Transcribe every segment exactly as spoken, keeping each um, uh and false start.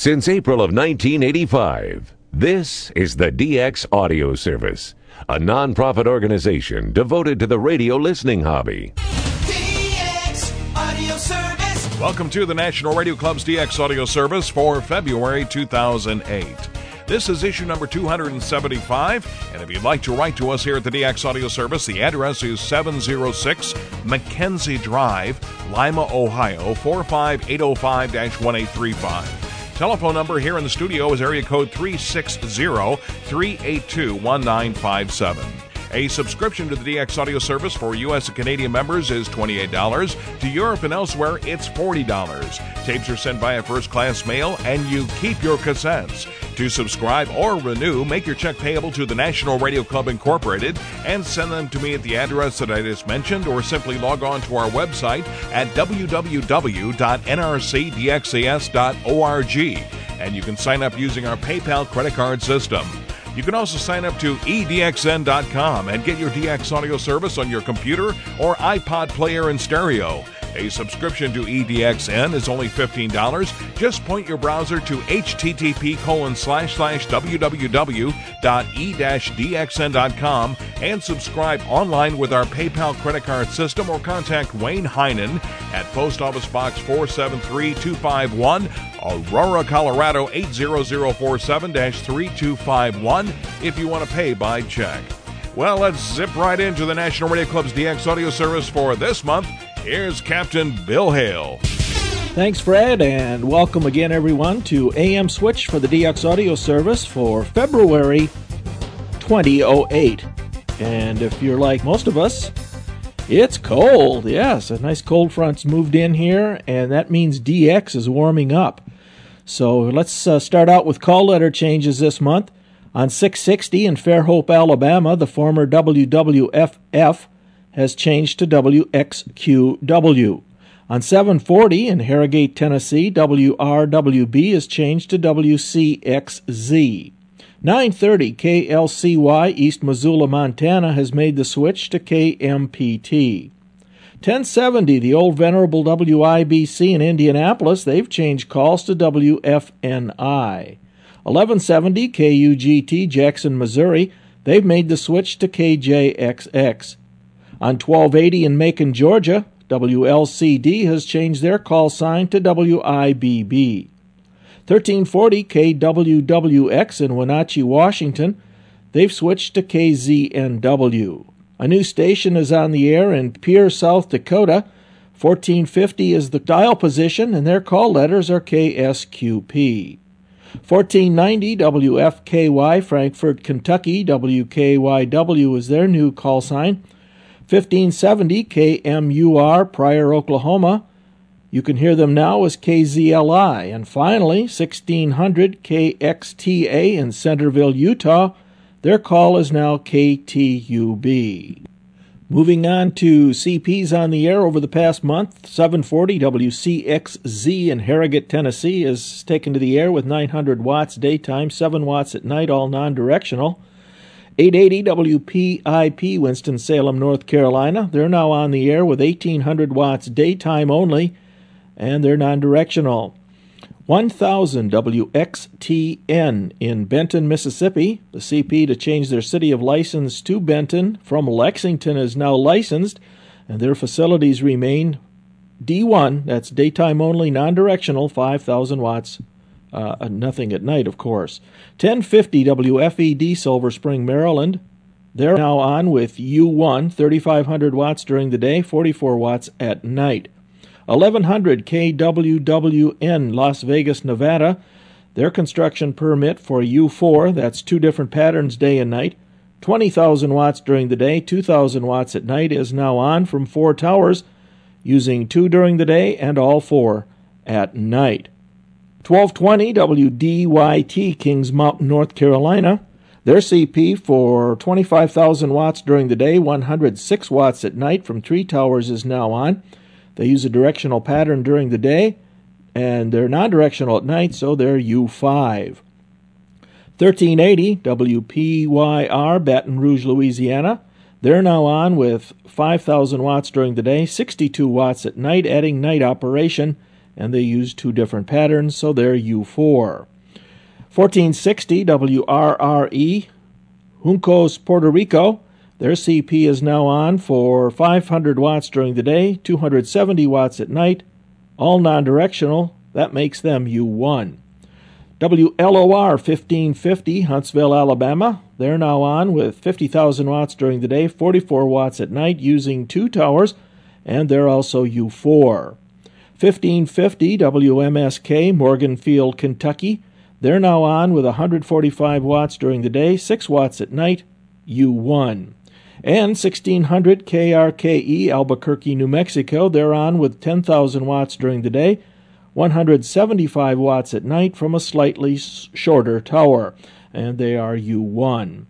Since April of nineteen eighty-five, this is the D X Audio Service, a non-profit organization devoted to the radio listening hobby. D X Audio Service. Welcome to the National Radio Club's D X Audio Service for February two thousand eight. This is issue number two hundred seventy-five, and if you'd like to write to us here at the D X Audio Service, the address is seven oh six Mackenzie Drive, Lima, Ohio, four five eight oh five, one eight three five. Telephone number here in the studio is area code three six zero, three eight two, one nine five seven. A subscription to the D X Audio Service for U S and Canadian members is twenty-eight dollars. To Europe and elsewhere, it's forty dollars. Tapes are sent via first-class mail, and you keep your cassettes. To subscribe or renew, make your check payable to the National Radio Club Incorporated and send them to me at the address that I just mentioned, or simply log on to our website at w w w dot n r c d x a s dot org, and you can sign up using our PayPal credit card system. You can also sign up to e d x n dot com and get your D X Audio Service on your computer or iPod player and stereo. A subscription to E D X N is only fifteen dollars. Just point your browser to http colon slash slash www dot e dash d x n dot com and subscribe online with our PayPal credit card system, or contact Wayne Heinen at Post Office Box four seven three two five one, Aurora, Colorado eight zero zero four seven, three two five one if you want to pay by check. Well, let's zip right into the National Radio Club's D X Audio Service for this month. Here's Captain Bill Hale. Thanks, Fred, and welcome again, everyone, to A M Switch for the D X Audio Service for February twenty oh eight. And if you're like most of us, it's cold. Yes, a nice cold front's moved in here, and that means D X is warming up. So let's uh, start out with call letter changes this month. On six sixty in Fairhope, Alabama, the former W W F F has changed to W X Q W. On seven forty in Harrogate, Tennessee, W R W B has changed to W C X Z. nine thirty K L C Y East Missoula, Montana has made the switch to K M P T. ten seventy the old venerable W I B C in Indianapolis, they've changed calls to W F N I. eleven seventy K U G T Jackson, Missouri, they've made the switch to K J X X. On twelve eighty in Macon, Georgia, W L C D has changed their call sign to W I B B. thirteen forty K W W X in Wenatchee, Washington, they've switched to K Z N W. A new station is on the air in Pierre, South Dakota. fourteen fifty is the dial position, and their call letters are K S Q P. fourteen ninety W F K Y, Frankfort, Kentucky, W K Y W is their new call sign. fifteen seventy K M U R, Pryor, Oklahoma. You can hear them now as K Z L I. And finally, sixteen hundred K X T A in Centerville, Utah. Their call is now K T U B. Moving on to C Ps on the air over the past month, seven forty W C X Z in Harrogate, Tennessee is taken to the air with nine hundred watts daytime, seven watts at night, all non-directional. eight eighty W P I P Winston-Salem, North Carolina. They're now on the air with eighteen hundred watts daytime only, and they're non-directional. one thousand W X T N in Benton, Mississippi. The C P to change their city of license to Benton from Lexington is now licensed, and their facilities remain D one, that's daytime only, non-directional, five thousand watts. Uh, nothing at night, of course. ten fifty W F E D Silver Spring, Maryland. They're now on with U one, thirty-five hundred watts during the day, forty-four watts at night. eleven hundred K W W N Las Vegas, Nevada. Their construction permit for U four, that's two different patterns day and night, twenty thousand watts during the day, two thousand watts at night, is now on from four towers, using two during the day and all four at night. twelve twenty W D Y T Kings Mountain, North Carolina. Their C P for twenty-five thousand watts during the day, one hundred six watts at night from three towers is now on. They use a directional pattern during the day, and they're non-directional at night, so they're U five. thirteen eighty W P Y R Baton Rouge, Louisiana. They're now on with five thousand watts during the day, sixty-two watts at night, adding night operation, and they use two different patterns, so they're U four. fourteen sixty W R R E, Juncos, Puerto Rico. Their C P is now on for five hundred watts during the day, two hundred seventy watts at night, all non-directional. That makes them U one. W L O R fifteen fifty, Huntsville, Alabama. They're now on with fifty thousand watts during the day, forty-four watts at night, using two towers, and they're also U four. fifteen fifty W M S K, Morganfield, Kentucky. They're now on with one hundred forty-five watts during the day, six watts at night, U one. And sixteen hundred K R K E, Albuquerque, New Mexico. They're on with ten thousand watts during the day, one hundred seventy-five watts at night from a slightly shorter tower, and they are U one.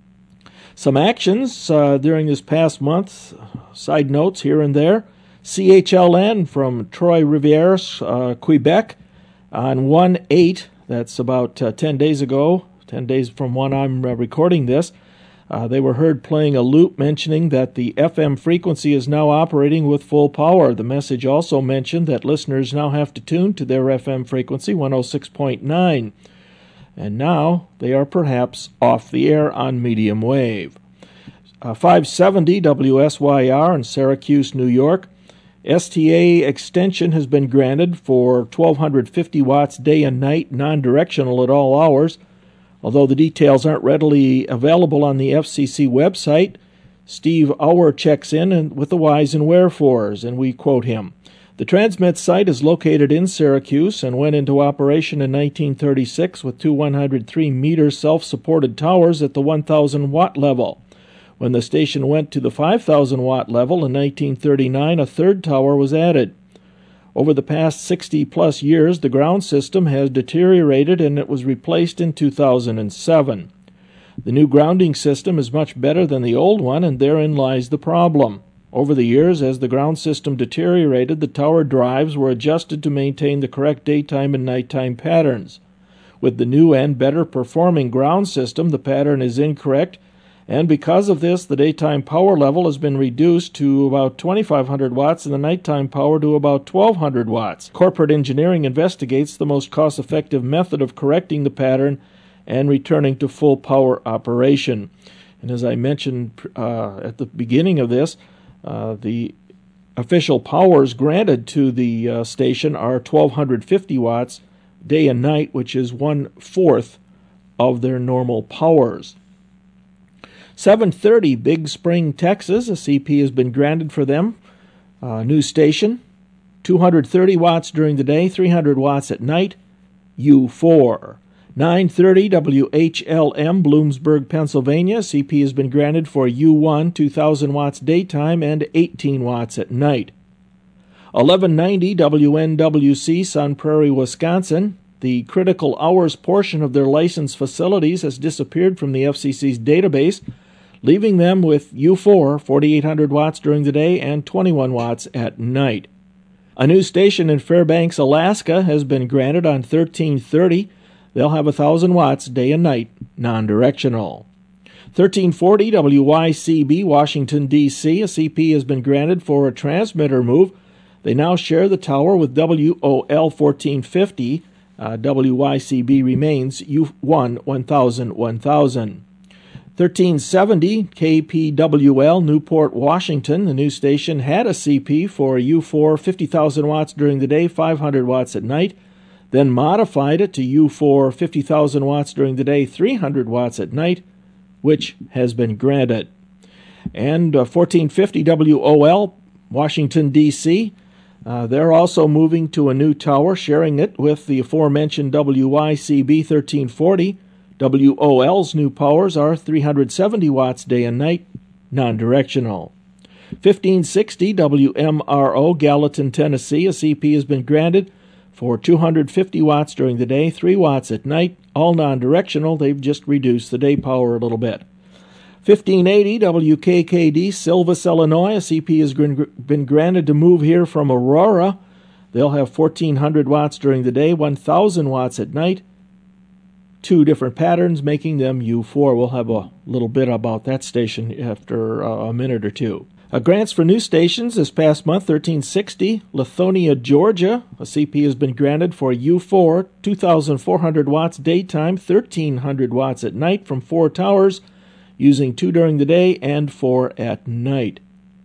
Some actions uh, during this past month, side notes here and there. C H L N from Trois-Rivières, uh, Quebec, on one eight, that's about uh, ten days ago, ten days from when I'm uh, recording this. Uh, they were heard playing a loop mentioning that the F M frequency is now operating with full power. The message also mentioned that listeners now have to tune to their F M frequency, one oh six point nine. And now they are perhaps off the air on medium wave. Uh, five seventy W S Y R in Syracuse, New York. S T A extension has been granted for twelve fifty watts day and night, non-directional at all hours. Although the details aren't readily available on the F C C website, Steve Auer checks in and with the whys and wherefores, and we quote him. The transmit site is located in Syracuse and went into operation in nineteen thirty-six with two one hundred three meter self-supported towers at the one thousand watt level. When the station went to the five thousand watt level in nineteen thirty-nine, a third tower was added. Over the past sixty plus years, the ground system has deteriorated and it was replaced in two thousand seven. The new grounding system is much better than the old one, and therein lies the problem. Over the years, as the ground system deteriorated, the tower drives were adjusted to maintain the correct daytime and nighttime patterns. With the new and better performing ground system, the pattern is incorrect, and because of this, the daytime power level has been reduced to about twenty-five hundred watts and the nighttime power to about twelve hundred watts. Corporate engineering investigates the most cost-effective method of correcting the pattern and returning to full power operation. And as I mentioned uh, at the beginning of this, uh, the official powers granted to the uh, station are twelve fifty watts day and night, which is one-fourth of their normal powers. seven thirty Big Spring, Texas. A C P has been granted for them. Uh, new station, two hundred thirty watts during the day, three hundred watts at night, U four. nine thirty W H L M, Bloomsburg, Pennsylvania. C P has been granted for U one, two thousand watts daytime and eighteen watts at night. eleven ninety W N W C, Sun Prairie, Wisconsin. The critical hours portion of their licensed facilities has disappeared from the F C C's database, leaving them with U four, forty-eight hundred watts during the day and twenty-one watts at night. A new station in Fairbanks, Alaska has been granted on thirteen thirty. They'll have one thousand watts day and night, non-directional. thirteen forty W Y C B, Washington, D C. A C P has been granted for a transmitter move. They now share the tower with W O L fourteen fifty. Uh, W Y C B remains U one, one thousand, one thousand. thirteen seventy K P W L, Newport, Washington. The new station had a C P for U four, fifty thousand watts during the day, five hundred watts at night, then modified it to U four, fifty thousand watts during the day, three hundred watts at night, which has been granted. And uh, fourteen fifty W O L, Washington, D C, uh, they're also moving to a new tower, sharing it with the aforementioned W Y C B thirteen forty. W O L's new powers are three hundred seventy watts day and night, non-directional. fifteen sixty W M R O, Gallatin, Tennessee. A C P has been granted for two hundred fifty watts during the day, three watts at night, all non-directional. They've just reduced the day power a little bit. fifteen eighty W K K D, Silvis, Illinois. A C P has been granted to move here from Aurora. They'll have fourteen hundred watts during the day, one thousand watts at night, two different patterns, making them U four. We'll have a little bit about that station after uh, a minute or two. Uh, grants for new stations this past month, thirteen sixty, Lithonia, Georgia. A C P has been granted for U four, two thousand four hundred watts daytime, thirteen hundred watts at night from four towers, using two during the day and four at night.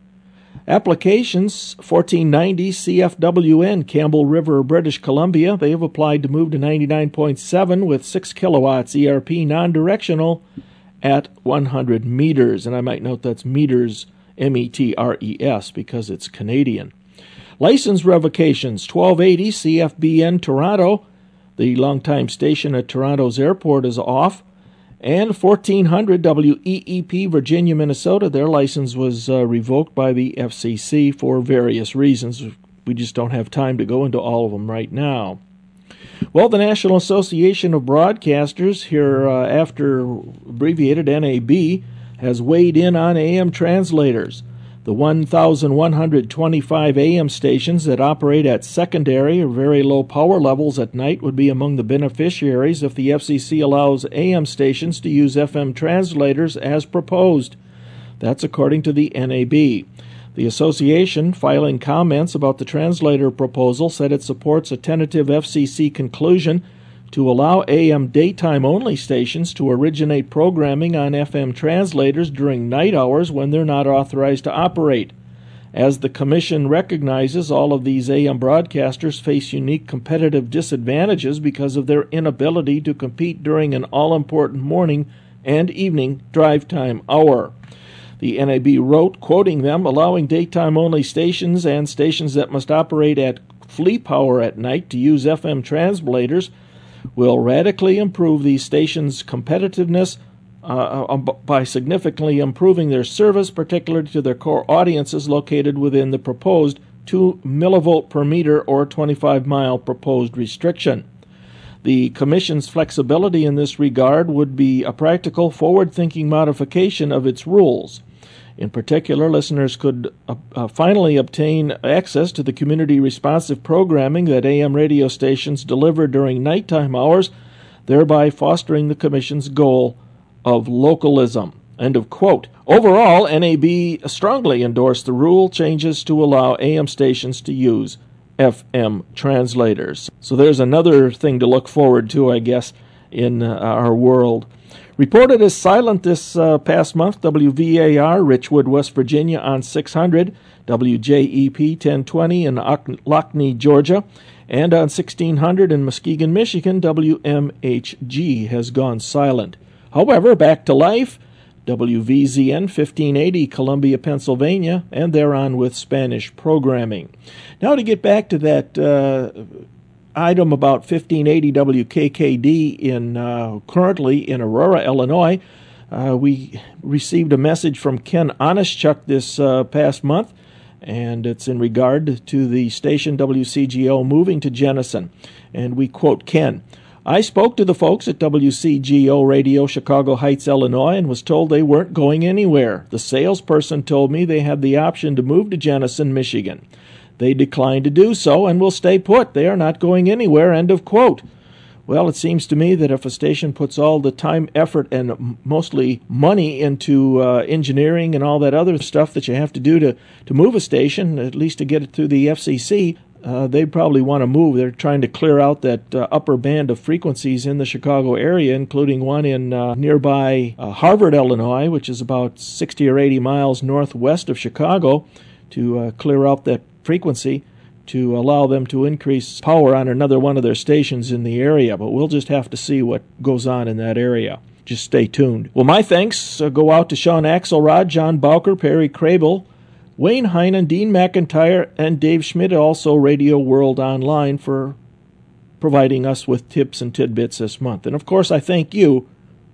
Applications, fourteen ninety, C F W N, Campbell River, British Columbia. They have applied to move to ninety-nine point seven with six kilowatts E R P non-directional at one hundred meters. And I might note that's meters, M E T R E S, because it's Canadian. License revocations, twelve eighty, C F B N, Toronto. The longtime station at Toronto's airport is off. And fourteen hundred, W E E P, Virginia, Minnesota. Their license was uh, revoked by the F C C for various reasons. We just don't have time to go into all of them right now. Well, the National Association of Broadcasters, here uh, after abbreviated N A B, has weighed in on A M translators. The one thousand one hundred twenty-five A M stations that operate at secondary or very low power levels at night would be among the beneficiaries if the F C C allows A M stations to use F M translators as proposed. That's according to the N A B. The association, filing comments about the translator proposal, said it supports a tentative F C C conclusion to allow A M daytime-only stations to originate programming on F M translators during night hours when they're not authorized to operate. As the Commission recognizes, all of these A M broadcasters face unique competitive disadvantages because of their inability to compete during an all-important morning and evening drive time hour. The N A B wrote, quoting them, allowing daytime-only stations and stations that must operate at flea power at night to use F M translators will radically improve these stations' competitiveness uh, by significantly improving their service, particularly to their core audiences located within the proposed two millivolt per meter or twenty-five mile proposed restriction. The Commission's flexibility in this regard would be a practical, forward-thinking modification of its rules. In particular, listeners could uh, uh, finally obtain access to the community-responsive programming that A M radio stations deliver during nighttime hours, thereby fostering the Commission's goal of localism. End of quote. Overall, N A B strongly endorsed the rule changes to allow A M stations to use F M translators. So there's another thing to look forward to, I guess, in uh, our world. Reported as silent this uh, past month, W V A R, Richwood, West Virginia on six hundred, W J E P ten twenty in Lockney, Georgia, and on sixteen hundred in Muskegon, Michigan, W M H G has gone silent. However, back to life, W V Z N fifteen eighty, Columbia, Pennsylvania, and they're on with Spanish programming. Now to get back to that uh, item about fifteen eighty W K K D in uh, currently in Aurora, Illinois. Uh, we received a message from Ken Onischuk this uh, past month, and it's in regard to the station W C G O moving to Jenison. And we quote Ken, I spoke to the folks at W C G O Radio Chicago Heights, Illinois, and was told they weren't going anywhere. The salesperson told me they had the option to move to Jenison, Michigan. They declined to do so and will stay put. They are not going anywhere, end of quote. Well, it seems to me that if a station puts all the time, effort, and mostly money into uh, engineering and all that other stuff that you have to do to, to move a station, at least to get it through the F C C, uh, they probably want to move. They're trying to clear out that uh, upper band of frequencies in the Chicago area, including one in uh, nearby uh, Harvard, Illinois, which is about sixty or eighty miles northwest of Chicago, to uh, clear out that frequency to allow them to increase power on another one of their stations in the area. But we'll just have to see what goes on in that area. Just stay tuned. Well, my thanks uh, go out to Sean Axelrod, John Bowker, Perry Crable, Wayne Heinen, Dean McIntyre, and Dave Schmidt, also Radio World Online, for providing us with tips and tidbits this month. And, of course, I thank you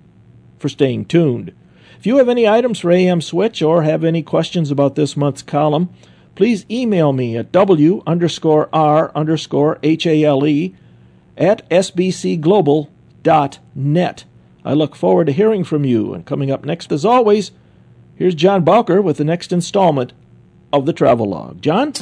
for staying tuned. If you have any items for A M Switch or have any questions about this month's column, please email me at W underscore R underscore H A L E at S B C global dot net. I look forward to hearing from you. And coming up next, as always, here's John Bowker with the next installment of the Travelogue. John?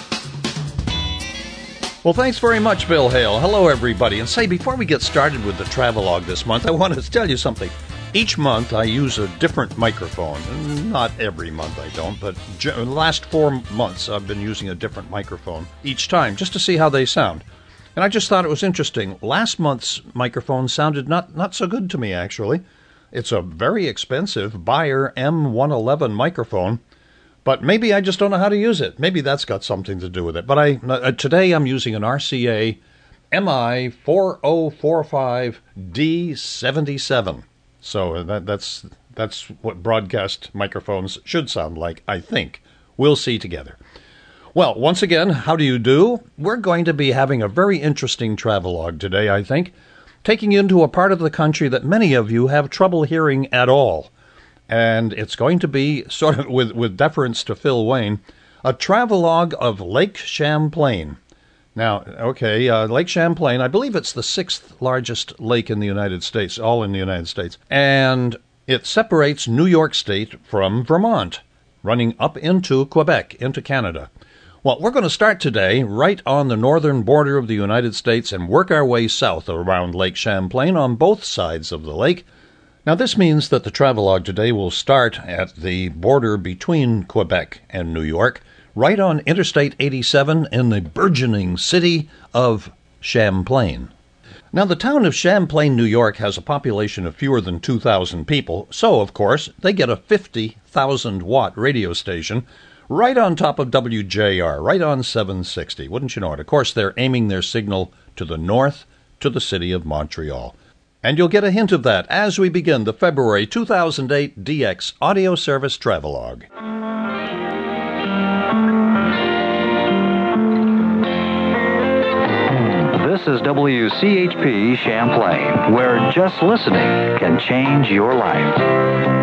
Well, thanks very much, Bill Hale. Hello, everybody. And say, before we get started with the Travelogue this month, I want to tell you something. Each month I use a different microphone. Not every month I don't, but the last four months I've been using a different microphone each time just to see how they sound. And I just thought it was interesting. Last month's microphone sounded not, not so good to me, actually. It's a very expensive Beyer M one eleven microphone, but maybe I just don't know how to use it. Maybe that's got something to do with it. But I uh, today I'm using an R C A M I four oh four five D seventy-seven. So that, that's that's what broadcast microphones should sound like, I think. We'll see together. Well, once again, how do you do? We're going to be having a very interesting travelogue today, I think, taking you into a part of the country that many of you have trouble hearing at all. And it's going to be, sort of with, with deference to Phil Wayne, a travelogue of Lake Champlain. Now, okay, uh, Lake Champlain, I believe it's the sixth largest lake in the United States, all in the United States. And it separates New York State from Vermont, running up into Quebec, into Canada. Well, we're going to start today right on the northern border of the United States and work our way south around Lake Champlain on both sides of the lake. Now, this means that the travelogue today will start at the border between Quebec and New York, right on Interstate eighty-seven in the burgeoning city of Champlain. Now, the town of Champlain, New York has a population of fewer than two thousand people, so, of course, they get a fifty thousand watt radio station right on top of W J R, right on seven sixty. Wouldn't you know it? Of course, they're aiming their signal to the north, to the city of Montreal. And you'll get a hint of that as we begin the February two thousand eight D X Audio Service Travelogue. This is W C H P Champlain, where just listening can change your life.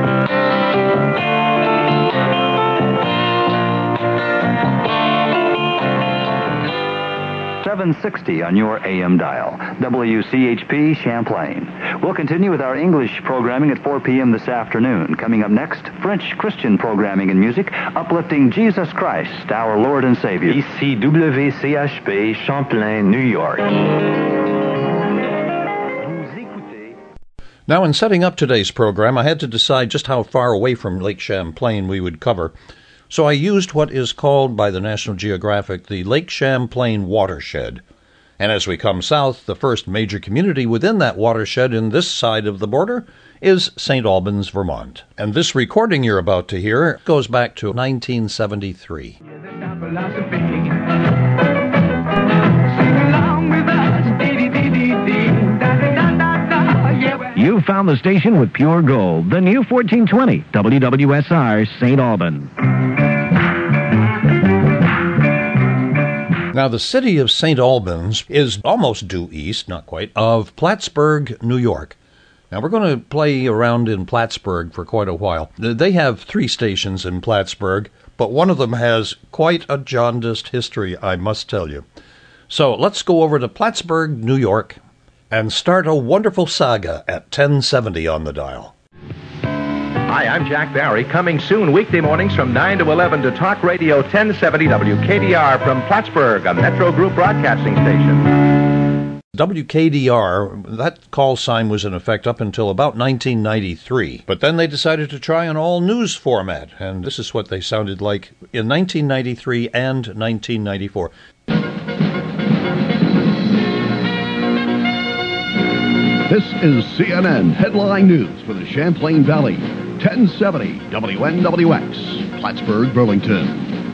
seven sixty on your A M dial. W C H P Champlain. We'll continue with our English programming at four p.m. this afternoon. Coming up next, French Christian programming and music, uplifting Jesus Christ, our Lord and Savior. Ici W C H P Champlain, New York. Now, in setting up today's program, I had to decide just how far away from Lake Champlain we would cover. So I used what is called by the National Geographic the Lake Champlain Watershed. And as we come south, the first major community within that watershed in this side of the border is Saint Albans, Vermont. And this recording you're about to hear goes back to nineteen seventy-three. You found the station with pure gold, the new fourteen twenty W W S R Saint Albans. Now, the city of Saint Albans is almost due east, not quite, of Plattsburgh, New York. Now, we're going to play around in Plattsburgh for quite a while. They have three stations in Plattsburgh, but one of them has quite a jaundiced history, I must tell you. So let's go over to Plattsburgh, New York, and start a wonderful saga at ten seventy on the dial. Hi, I'm Jack Barry, coming soon weekday mornings from nine to eleven to Talk Radio ten seventy W K D R from Plattsburgh, a Metro Group broadcasting station. W K D R, that call sign was in effect up until about nineteen ninety-three, but then they decided to try an all-news format, and this is what they sounded like in nineteen ninety-three and nineteen ninety-four. This is C N N Headline News for the Champlain Valley. ten seventy W N W X, Plattsburgh, Burlington.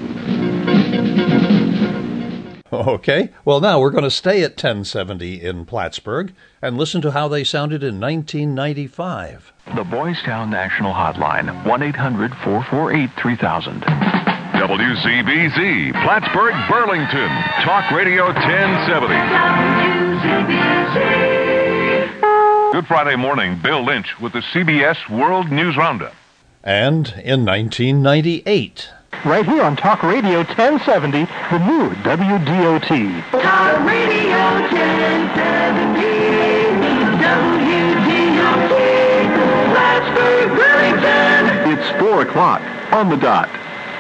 Okay, well now we're going to stay at ten seventy in Plattsburgh and listen to how they sounded in nineteen ninety-five. The Boys Town National Hotline, one eight hundred four four eight three thousand. W C B Z, Plattsburgh, Burlington, Talk Radio ten seventy. W C B Z. Good Friday morning, Bill Lynch with the C B S World News Roundup. And in nineteen ninety-eight. Right here on Talk Radio ten seventy, the new W D O T. Talk Radio ten seventy, W D O T, Plattsburgh, Burlington. It's four o'clock on the dot.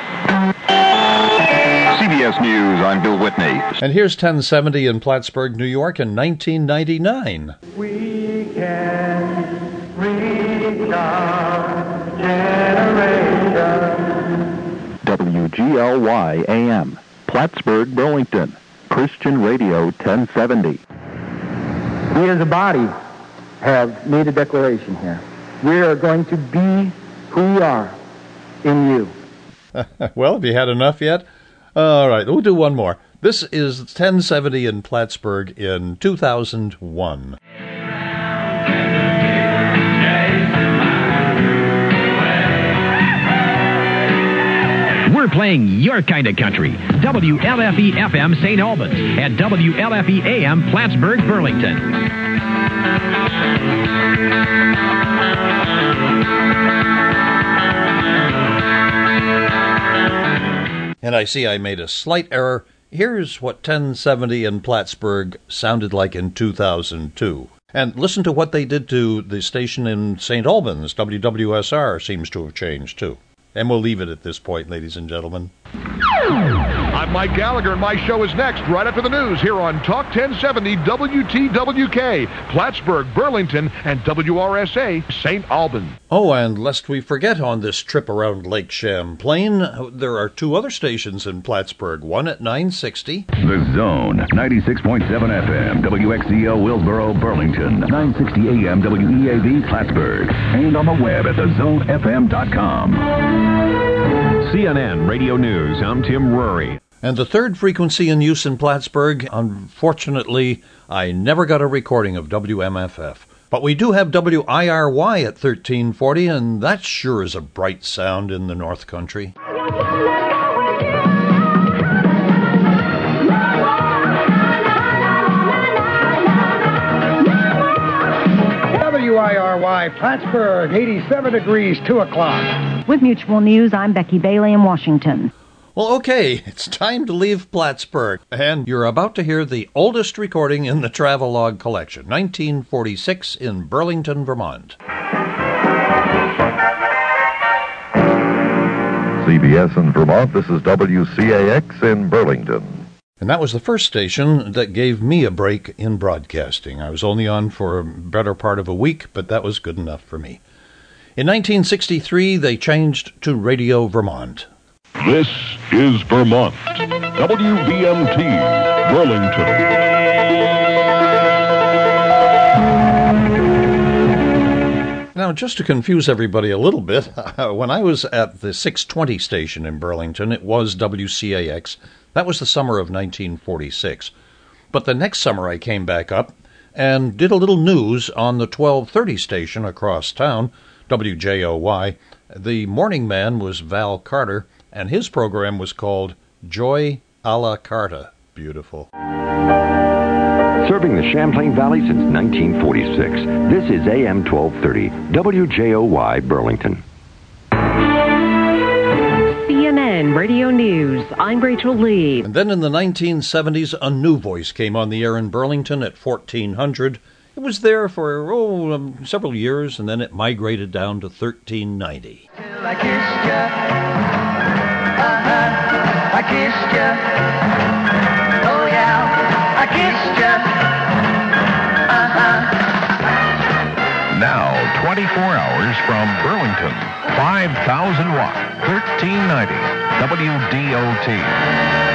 C B S News, I'm Bill Whitney. And here's ten seventy in Plattsburgh, New York in nineteen ninety-nine. We can read. W G L Y A M, Plattsburgh, Burlington, Christian Radio ten seventy. We as a body have made a declaration here. We are going to be who we are in you. Well, have you had enough yet? All right, we'll do one more. This is ten seventy in Plattsburgh in two thousand one. We're playing your kind of country. W L F E F M Saint Albans and W L F E A M Plattsburgh, Burlington. And I see I made a slight error. Here's what ten seventy in Plattsburgh sounded like in two thousand two. And listen to what they did to the station in Saint Albans. W W S R seems to have changed, too. And we'll leave it at this point, ladies and gentlemen. I'm Mike Gallagher, and my show is next, right after the news, here on Talk ten seventy W T W K, Plattsburgh, Burlington, and W R S A, Saint Albans. Oh, and lest we forget on this trip around Lake Champlain, there are two other stations in Plattsburgh, one at nine sixty. The Zone, ninety-six point seven F M, W X Z O Willsboro, Burlington, nine sixty A M W E A V Plattsburgh, and on the web at the zone f m dot com. C N N Radio News, I'm Tim Rory. And the third frequency in use in Plattsburgh, unfortunately, I never got a recording of W M F F. But we do have W I R Y at thirteen forty, and that sure is a bright sound in the North Country. W I R Y, Plattsburgh, eighty-seven degrees, two o'clock. With Mutual News, I'm Becky Bailey in Washington. Well, okay, it's time to leave Plattsburgh, and you're about to hear the oldest recording in the Travelogue collection, nineteen forty-six in Burlington, Vermont. C B S in Vermont, this is W C A X in Burlington. And that was the first station that gave me a break in broadcasting. I was only on for a better part of a week, but that was good enough for me. In nineteen sixty-three, they changed to Radio Vermont. This is Vermont. W B M T, Burlington. Now, just to confuse everybody a little bit, when I was at the six twenty station in Burlington, it was W C A X. That was the summer of nineteen forty-six. But the next summer I came back up and did a little news on the twelve thirty station across town, W J O Y. The morning man was Val Carter, and his program was called Joy a la Carta. Beautiful. Serving the Champlain Valley since nineteen forty-six, this is A M twelve thirty, W J O Y, Burlington. C N N Radio News, I'm Rachel Lee. And then in the nineteen seventies, a new voice came on the air in Burlington at fourteen hundred. It was there for oh, um, several years, and then it migrated down to thirteen ninety. I kissed ya, uh-huh, I kissed ya, oh yeah, I kissed ya, uh-huh. Now, twenty-four hours from Burlington, five thousand watt, thirteen ninety, W D O T.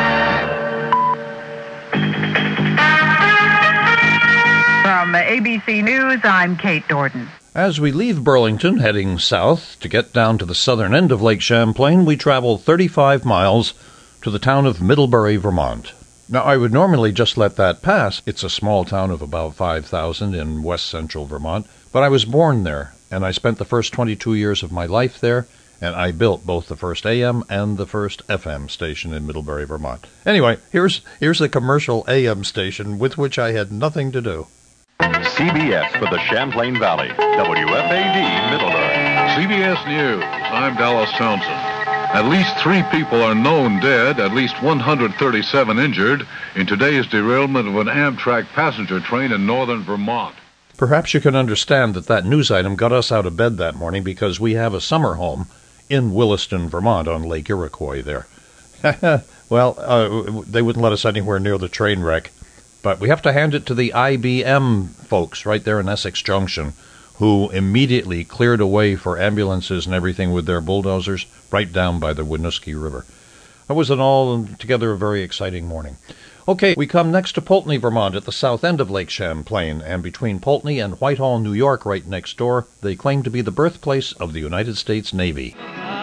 From A B C News, I'm Kate Dorden. As we leave Burlington, heading south to get down to the southern end of Lake Champlain, we travel thirty-five miles to the town of Middlebury, Vermont. Now, I would normally just let that pass. It's a small town of about five thousand in west central Vermont, but I was born there, and I spent the first twenty-two years of my life there, and I built both the first A M and the first F M station in Middlebury, Vermont. Anyway, here's here's the commercial A M station with which I had nothing to do. C B S for the Champlain Valley, W F A D Middlebury. C B S News, I'm Dallas Townsend. At least three people are known dead, at least one hundred thirty-seven injured in today's derailment of an Amtrak passenger train in northern Vermont. Perhaps you can understand that that news item got us out of bed that morning because we have a summer home in Williston, Vermont, on Lake Iroquois there. Well, uh, they wouldn't let us anywhere near the train wreck. But we have to hand it to the I B M folks right there in Essex Junction, who immediately cleared a way for ambulances and everything with their bulldozers right down by the Winooski River. It was an altogether a very exciting morning. Okay, we come next to Poultney, Vermont, at the south end of Lake Champlain, and between Poultney and Whitehall, New York, right next door, they claim to be the birthplace of the United States Navy.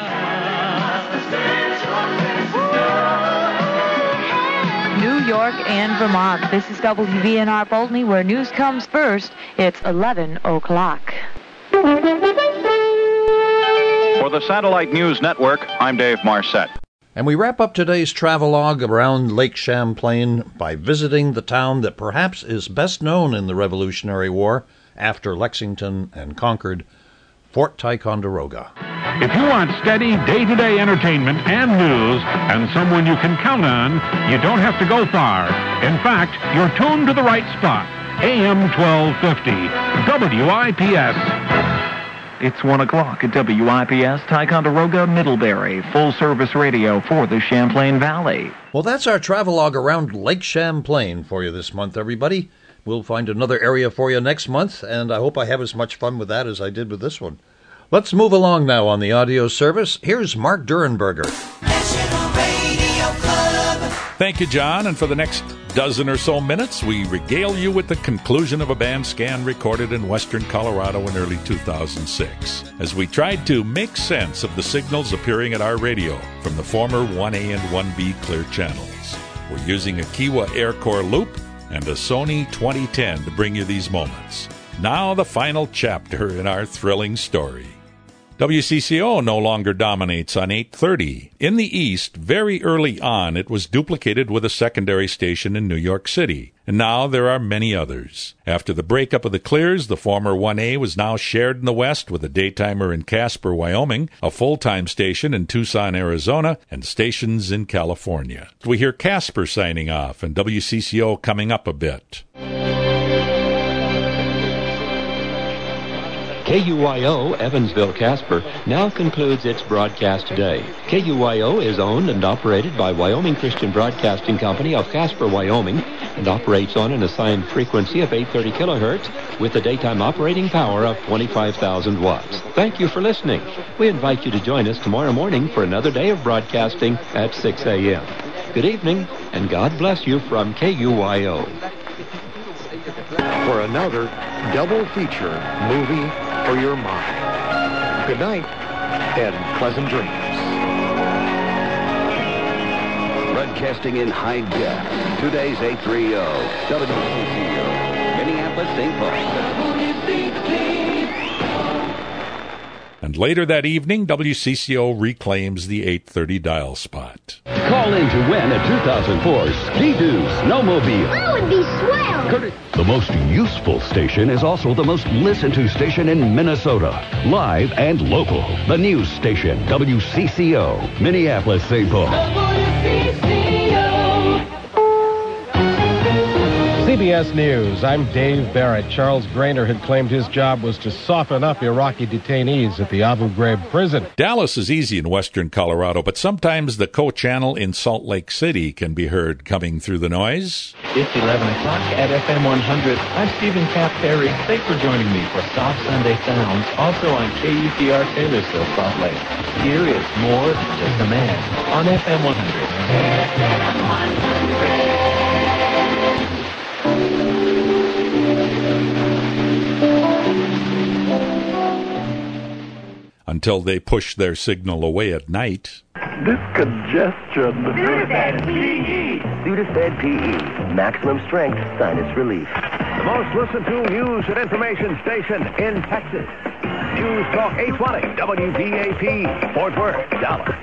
New York and Vermont. This is W V N R Poultney, where news comes first. It's eleven o'clock. For the Satellite News Network, I'm Dave Marcette. And we wrap up today's travelogue around Lake Champlain by visiting the town that perhaps is best known in the Revolutionary War after Lexington and Concord, Fort Ticonderoga. If you want steady day-to-day entertainment and news and someone you can count on, you don't have to go far. In fact, you're tuned to the right spot. A M twelve fifty, W I P S. It's one o'clock at W I P S, Ticonderoga, Middlebury, full-service radio for the Champlain Valley. Well, that's our travelogue around Lake Champlain for you this month, everybody. We'll find another area for you next month, and I hope I have as much fun with that as I did with this one. Let's move along now on the audio service. Here's Mark Durenberger. National Radio Club. Thank you, John, and for the next dozen or so minutes, we regale you with the conclusion of a band scan recorded in western Colorado in early two thousand six, as we tried to make sense of the signals appearing at our radio from the former one A and one B clear channels. We're using a Kiwa Air Corps loop and a Sony twenty ten to bring you these moments. Now the final chapter in our thrilling story. W C C O no longer dominates on eight thirty. In the East, very early on, it was duplicated with a secondary station in New York City, and now there are many others. After the breakup of the Clears, the former one A was now shared in the West with a daytimer in Casper, Wyoming, a full-time station in Tucson, Arizona, and stations in California. We hear Casper signing off and W C C O coming up a bit. K U Y O, Evansville, Casper, now concludes its broadcast today. K U Y O is owned and operated by Wyoming Christian Broadcasting Company of Casper, Wyoming, and operates on an assigned frequency of eight thirty kilohertz with a daytime operating power of twenty-five thousand watts. Thank you for listening. We invite you to join us tomorrow morning for another day of broadcasting at six a.m. Good evening, and God bless you from K U Y O. For another double feature movie for your mind. Good night and pleasant dreams. Broadcasting in high def. Today's eight thirty W C C O, Minneapolis, Saint Paul. And later that evening, W C C O reclaims the eight thirty dial spot. Call in to win a two thousand four Ski-Doo Snowmobile. That would be swell! The most useful station is also the most listened to station in Minnesota. Live and local. The news station, W C C O, Minneapolis, Saint Paul. C B S News, I'm Dave Barrett. Charles Grainer had claimed his job was to soften up Iraqi detainees at the Abu Ghraib prison. Dallas is easy in western Colorado, but sometimes the Co-Channel in Salt Lake City can be heard coming through the noise. It's eleven o'clock at F M one hundred. I'm Stephen Cap Perry. Thanks for joining me for Soft Sunday Sounds, also on K U T R Taylorsville, Salt Lake. Here is more than just a man on F M one hundred. F M one hundred. Until they push their signal away at night. This congestion. Sudafed P E. Sudafed P E. Maximum strength sinus relief. The most listened to news and information station in Texas. News Talk eight twenty W B A P, Fort Worth, Dallas.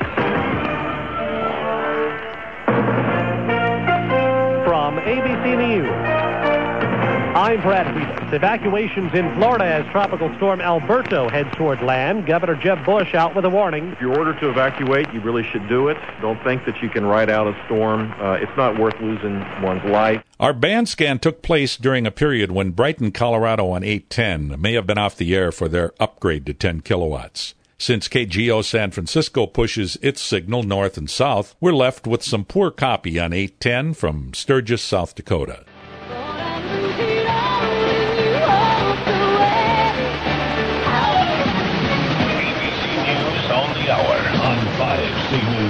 From A B C News, I'm Brad Wheeler. Evacuations in Florida as Tropical Storm Alberto heads toward land. Governor Jeb Bush out with a warning. If you're ordered to evacuate, you really should do it. Don't think that you can ride out a storm. Uh, it's not worth losing one's life. Our band scan took place during a period when Brighton, Colorado on eight ten may have been off the air for their upgrade to ten kilowatts. Since K G O San Francisco pushes its signal north and south, we're left with some poor copy on eight ten from Sturgis, South Dakota.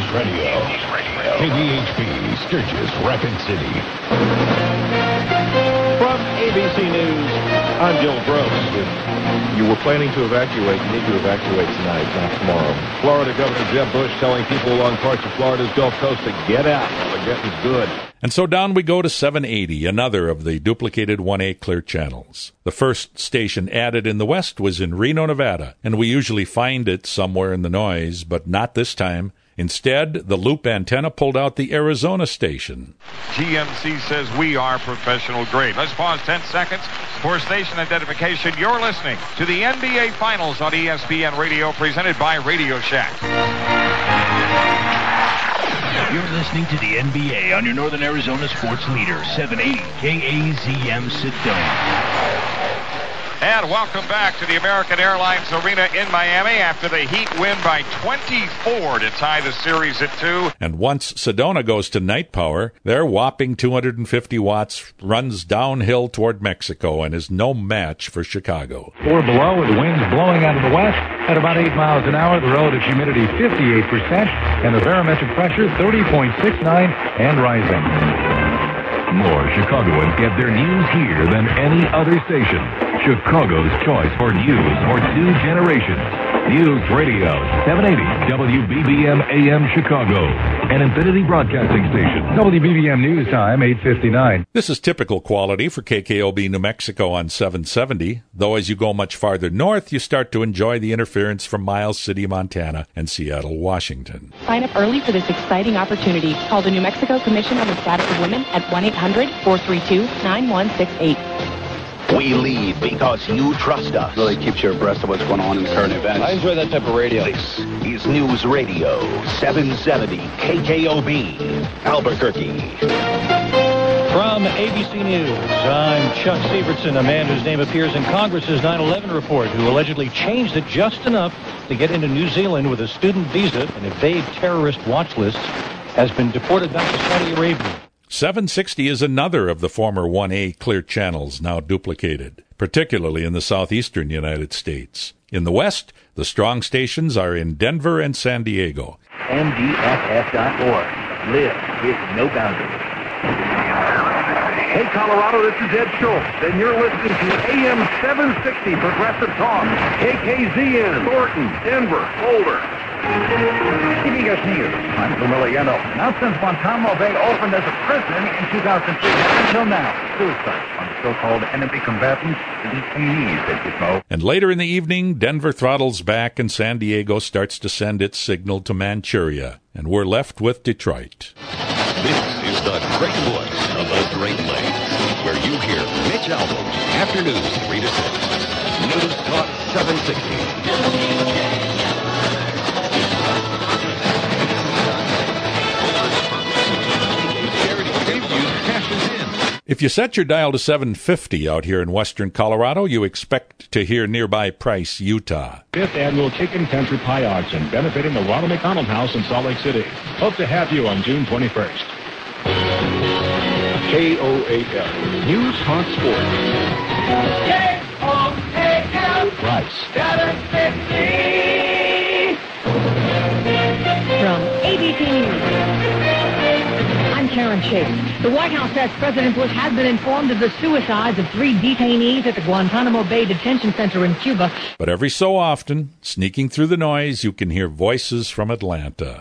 Radio. K D H B, Sturgis, Rapid City. From A B C News, I'm Joel Gross. If you were planning to evacuate, you need to evacuate tonight, not tomorrow. Florida Governor Jeb Bush telling people along parts of Florida's Gulf Coast to get out while the getting's good. And so down we go to seven eighty, another of the duplicated one A clear channels. The first station added in the west was in Reno, Nevada, and we usually find it somewhere in the noise, but not this time. Instead, the loop antenna pulled out the Arizona station. G M C says we are professional grade. Let's pause ten seconds for station identification. You're listening to the N B A Finals on E S P N Radio, presented by Radio Shack. You're listening to the N B A on your Northern Arizona sports leader, seven eighty K A Z M Sedona. And welcome back to the American Airlines Arena in Miami after the Heat win by twenty-four to tie the series at two. And once Sedona goes to night power, their whopping two hundred fifty watts runs downhill toward Mexico and is no match for Chicago. Four below with winds blowing out of the west at about eight miles an hour. The relative humidity fifty-eight percent and the barometric pressure thirty point six nine and rising. More Chicagoans get their news here than any other station. Chicago's choice for news for two generations. News Radio, seven eighty W B B M A M Chicago, an Infinity Broadcasting station. W B B M News Time, eight fifty-nine. This is typical quality for K K O B New Mexico on seven seventy, though as you go much farther north, you start to enjoy the interference from Miles City, Montana, and Seattle, Washington. Sign up early for this exciting opportunity. Call the New Mexico Commission on the Status of Women at one eight hundred four three two nine one six eight. We lead because you trust us. Really keeps you abreast of what's going on in current events. I enjoy that type of radio. This is News Radio, seven seventy K K O B, Albuquerque. From A B C News, I'm Chuck Sievertson, a man whose name appears in Congress's nine eleven report, who allegedly changed it just enough to get into New Zealand with a student visa and evade terrorist watch lists, has been deported back to Saudi Arabia. seven sixty is another of the former one A clear channels now duplicated, particularly in the southeastern United States. In the west, the strong stations are in Denver and San Diego. M D F F dot org. Live with no boundaries. Hey, Colorado, this is Ed Schultz, and you're listening to A M seven sixty Progressive Talk. K K Z N, Thornton, Denver, Boulder. C B S News, I'm Camiliano. Now, since Guantanamo Bay opened as a prison in two thousand three, until now, suicides on the so-called enemy combatants, the detainees, as you know. And later in the evening, Denver throttles back and San Diego starts to send its signal to Manchuria. And we're left with Detroit. This is the Great Voice of the Great Lakes, where you hear Mitch Albom, afternoons three to six. News Talk seven sixty. If you set your dial to seven fifty out here in western Colorado, you expect to hear nearby Price, Utah. Fifth Annual Chicken Country Pie Auction, benefiting the Ronald McDonald House in Salt Lake City. Hope to have you on June twenty-first. K O A L, News Talk Sports. K O A L. Price. seven fifty. From A B C News, I'm Karen Chase. The White House says President Bush has been informed of the suicides of three detainees at the Guantanamo Bay Detention Center in Cuba. But every so often, sneaking through the noise, you can hear voices from Atlanta.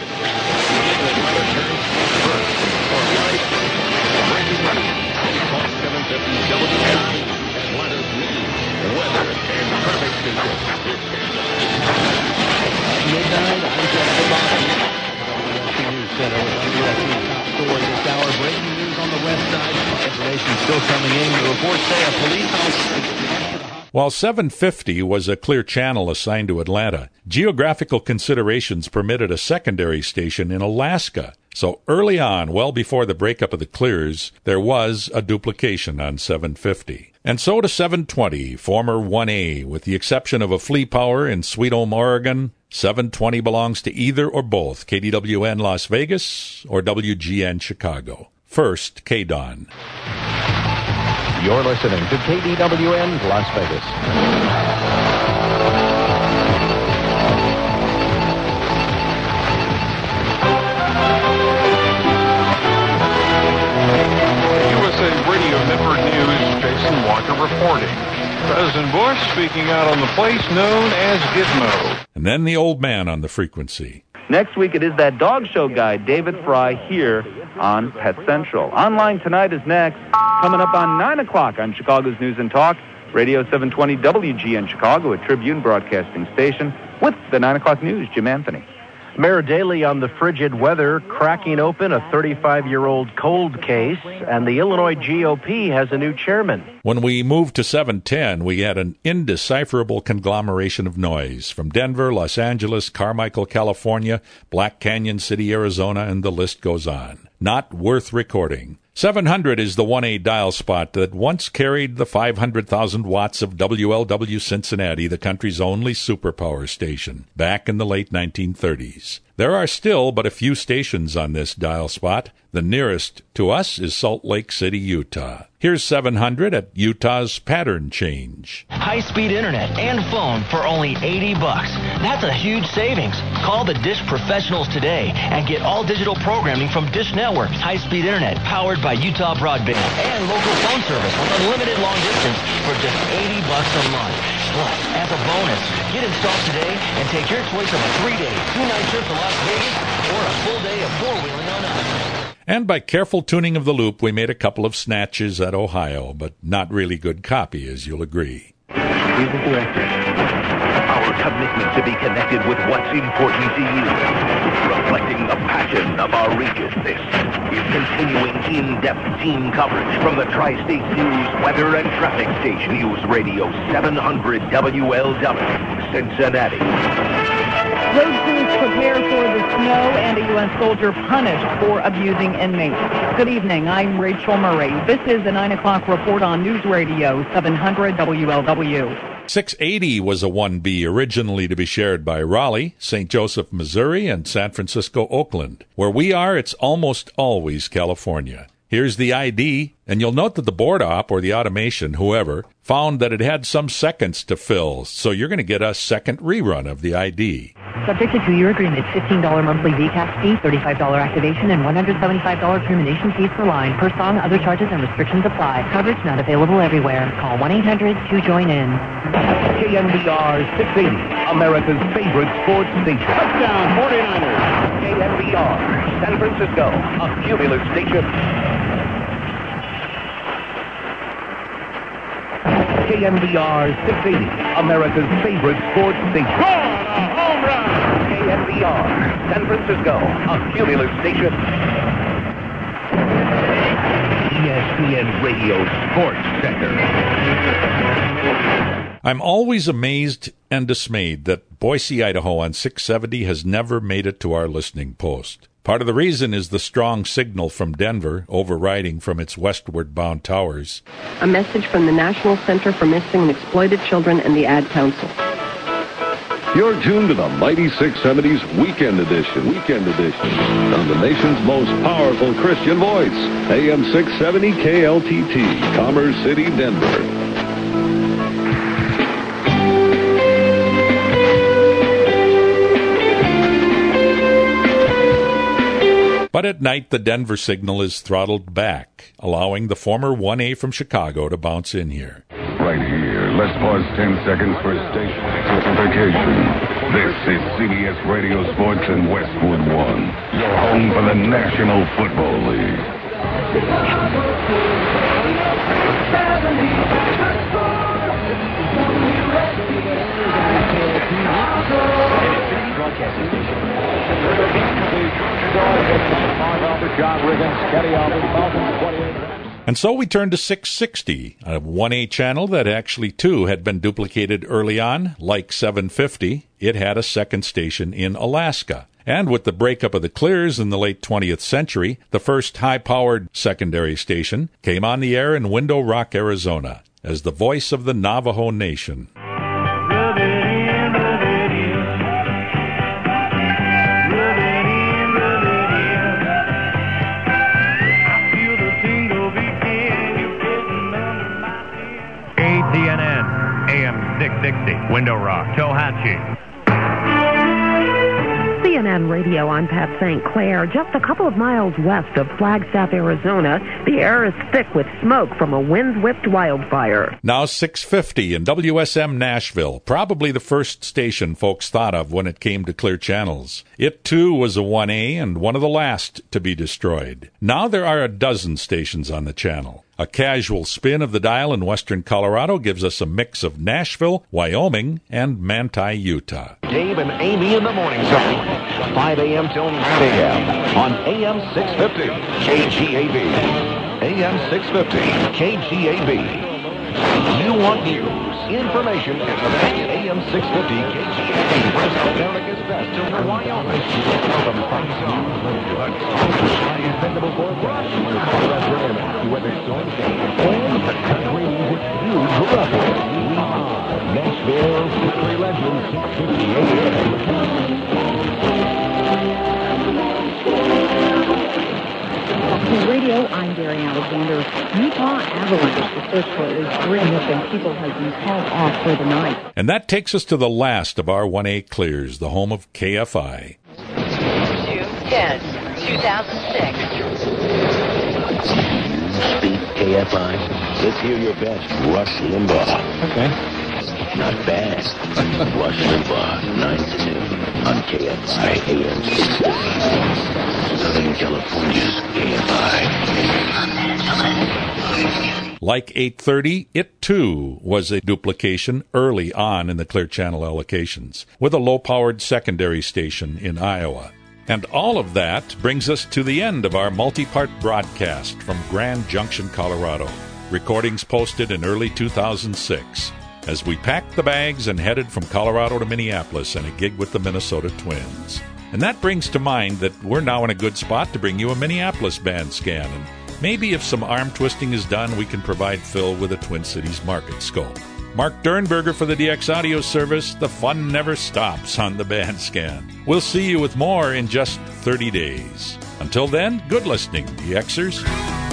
Midnight, I'm Jeff Demond. News Center with W S C's top story this hour. Breaking news on the west side. Information still coming in. The reports say a police house. While seven fifty was a clear channel assigned to Atlanta, geographical considerations permitted a secondary station in Alaska. So early on, well before the breakup of the clears, there was a duplication on seven fifty. And so to seven twenty, former one A, with the exception of a Flea Power in Sweet Home, Oregon. seven twenty belongs to either or both K D W N Las Vegas or W G N Chicago. First, K-Don. You're listening to K D W N Las Vegas. Plattsburgh News, Jason Walker reporting. President Bush speaking out on the place known as Gizmo. And then the old man on the frequency. Next week, it is that dog show guy, David Fry, here on Pet Central. Online Tonight is next. Coming up on nine o'clock on Chicago's News and Talk, Radio seven twenty W G N Chicago, a Tribune broadcasting station, with the nine o'clock news, Jim Anthony. Mayor Daley on the frigid weather, cracking open a thirty-five-year-old cold case, and the Illinois G O P has a new chairman. When we moved to seven ten, we had an indecipherable conglomeration of noise from Denver, Los Angeles, Carmichael, California, Black Canyon City, Arizona, and the list goes on. Not worth recording. seven hundred is the one A dial spot that once carried the five hundred thousand watts of W L W Cincinnati, the country's only superpower station, back in the late nineteen thirties. There are still but a few stations on this dial spot. The nearest to us is Salt Lake City, Utah. Here's seven hundred at Utah's Pattern Change. High-speed internet and phone for only eighty bucks. That's a huge savings. Call the Dish professionals today and get all digital programming from Dish Network. High-speed internet powered by Utah Broadband and local phone service with unlimited long distance for just eighty bucks a month. Plus, as a bonus, get installed today and take your choice of a three-day, two-night trip to Las Vegas or a full day of four-wheeling on us. And by careful tuning of the loop, we made a couple of snatches at Ohio, but not really good copy, as you'll agree. Music director. Our commitment to be connected with what's important to you, reflecting the passion of our region. This is continuing in-depth team coverage from the Tri-State News Weather and Traffic Station. News Radio seven hundred W L W, Cincinnati. Road crews prepare for the snow and a U S soldier punished for abusing inmates. Good evening, I'm Rachel Murray. This is the nine o'clock report on News Radio seven hundred W L W. six eighty was a one B originally to be shared by Raleigh, Saint Joseph, Missouri, and San Francisco, Oakland. Where we are, it's almost always California. Here's the I D, and you'll note that the board op, or the automation, whoever, found that it had some seconds to fill, so you're going to get a second rerun of the I D. Subject to two-year agreement, fifteen dollars monthly V CAS fee, thirty-five dollars activation, and one hundred seventy-five dollars termination fees per line. Per song, other charges and restrictions apply. Coverage not available everywhere. Call one eight hundred to join in. K N B R six eighty, America's favorite sports station. Touchdown, forty-niners. K N B R, San Francisco, a Cumulus station. K N B R six eighty, America's favorite sports station. Gone, a home run! K N B R, San Francisco, a Cumulus station. E S P N Radio Sports Center. I'm always amazed and dismayed that Boise, Idaho on six seventy has never made it to our listening post. Part of the reason is the strong signal from Denver overriding from its westward-bound towers. A message from the National Center for Missing and Exploited Children and the Ad Council. You're tuned to the Mighty six seventy's Weekend Edition. Weekend Edition. On the nation's most powerful Christian voice. A M six seventy K L T T, Commerce City, Denver. But at night, the Denver signal is throttled back, allowing the former one A from Chicago to bounce in here. Right here, let's pause ten seconds for station identification. This is C B S Radio Sports in Westwood One, your home for the National Football League. And so we turn to six sixty, a one A channel that actually, too, had been duplicated early on. Like seven fifty, it had a second station in Alaska. And with the breakup of the Clears in the late twentieth century, the first high-powered secondary station came on the air in Window Rock, Arizona, as the voice of the Navajo Nation. C N N, A M six sixty, Window Rock, Tohatchee. C C N N Radio, I'm Pat Saint Clair. Just a couple of miles west of Flagstaff, Arizona, the air is thick with smoke from a wind-whipped wildfire. Now six fifty in W S M Nashville, probably the first station folks thought of when it came to clear channels. It, too, was a one A and one of the last to be destroyed. Now there are a dozen stations on the channel. A casual spin of the dial in western Colorado gives us a mix of Nashville, Wyoming, and Manti, Utah. Dave and Amy in the morning zone, five a.m. till nine a.m. on A M six fifty K G A B. A M six fifty K G A B. You want news, information, and A M six fifty K G A B brings America's best to Wyoming. From Fox News, dependable forecast, weather storms, and the country music you grew up with. We are Nashville Country Legends six fifty A M. On radio, I'm Gary Alexander. Utah avalanche. The search for at least three missing people has been called off for the night. And that takes us to the last of our one A clears, the home of K F I. June tenth, two thousand six. Speak K F I. Let's hear your best. Rush Limbaugh. Okay. Not bad. Rush Limbaugh, nine to noon on K F I A M six fifty. Southern California's K F I. Like eight thirty, it too was a duplication early on in the Clear Channel allocations, with a low-powered secondary station in Iowa. And all of that brings us to the end of our multi-part broadcast from Grand Junction, Colorado. Recordings posted in early two thousand six. As we packed the bags and headed from Colorado to Minneapolis and a gig with the Minnesota Twins. And that brings to mind that we're now in a good spot to bring you a Minneapolis band scan, and maybe if some arm twisting is done, we can provide Phil with a Twin Cities market scope. Mark Dernberger for the D X Audio Service. The fun never stops on the band scan. We'll see you with more in just thirty days. Until then, good listening, D Xers.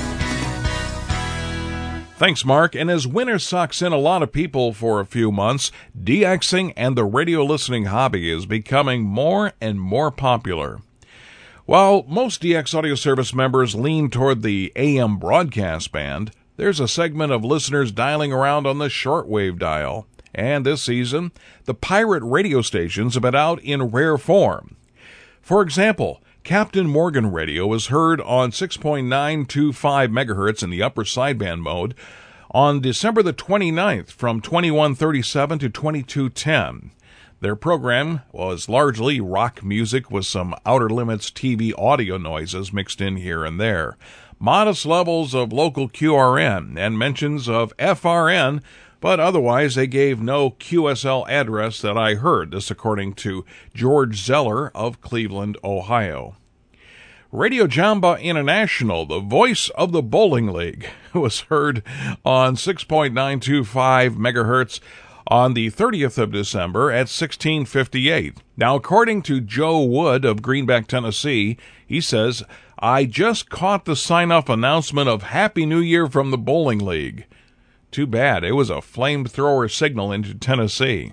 Thanks, Mark. And as winter sucks in a lot of people for a few months, DXing and the radio listening hobby is becoming more and more popular. While most D X Audio Service members lean toward the A M broadcast band, there's a segment of listeners dialing around on the shortwave dial. And this season, the pirate radio stations have been out in rare form. For example, Captain Morgan Radio is heard on six point nine two five megahertz in the upper sideband mode on December the twenty-ninth from twenty-one thirty-seven to twenty-two ten. Their program was largely rock music with some Outer Limits T V audio noises mixed in here and there, modest levels of local Q R N, and mentions of F R N, but otherwise they gave no Q S L address that I heard, this according to George Zeller of Cleveland, Ohio. Radio Jamba International, the voice of the bowling league, was heard on six point nine two five megahertz on the thirtieth of December at sixteen fifty-eight. Now, according to Joe Wood of Greenback, Tennessee, he says, I just caught the sign-off announcement of Happy New Year from the bowling league. Too bad, it was a flamethrower signal into Tennessee.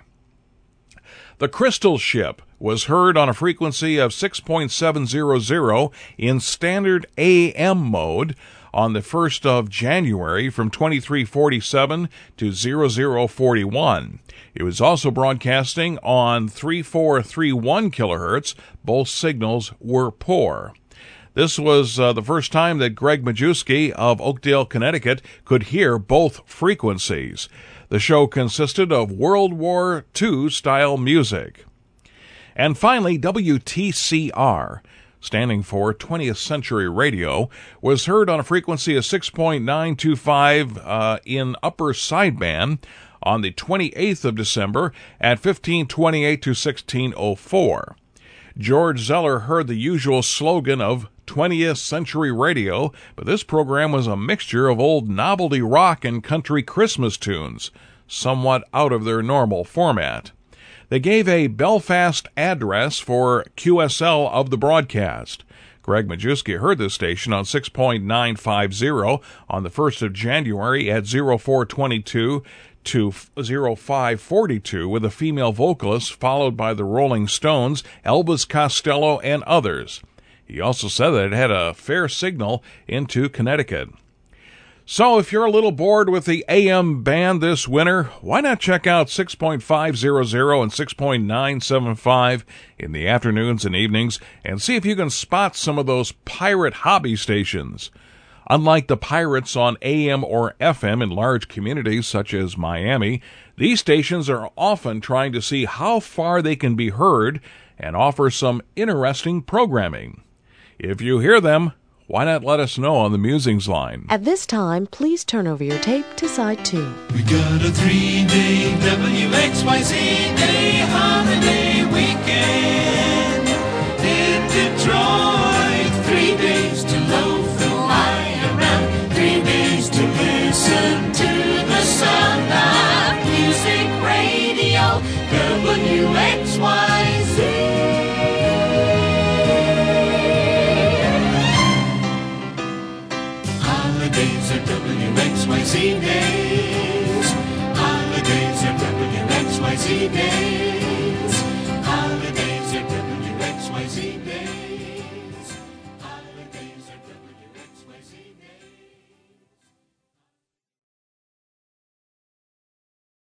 The Crystal Ship was heard on a frequency of six point seven hundred in standard A M mode on the first of January from twenty-three forty-seven to zero zero forty-one. It was also broadcasting on thirty-four thirty-one kilohertz. Both signals were poor. This was uh, the first time that Greg Majewski of Oakdale, Connecticut, could hear both frequencies. The show consisted of World War Two style music. And finally, W T C R, standing for twentieth Century Radio, was heard on a frequency of six point nine two five uh, in upper sideband on the twenty-eighth of December at fifteen twenty-eight to sixteen oh four. George Zeller heard the usual slogan of twentieth Century Radio, but this program was a mixture of old novelty rock and country Christmas tunes, somewhat out of their normal format. They gave a Belfast address for Q S L of the broadcast. Greg Majewski heard this station on six point nine five zero on the first of January at zero four twenty-two to oh five forty-two with a female vocalist, followed by the Rolling Stones, Elvis Costello, and others. He also said that it had a fair signal into Connecticut. So if you're a little bored with the A M band this winter, why not check out six point five hundred and six point nine seven five in the afternoons and evenings and see if you can spot some of those pirate hobby stations. Unlike the pirates on A M or F M in large communities such as Miami, these stations are often trying to see how far they can be heard and offer some interesting programming. If you hear them, why not let us know on the Musings line? At this time, please turn over your tape to side two. We got a three-day W X Y Z day holiday weekend in Detroit. Three days to loaf and lie around. Three days to listen to the sound of music radio. W X Y Z. Holidays are W X Y Z days. Holidays are W X Y Z days. Holidays are W X Y Z days.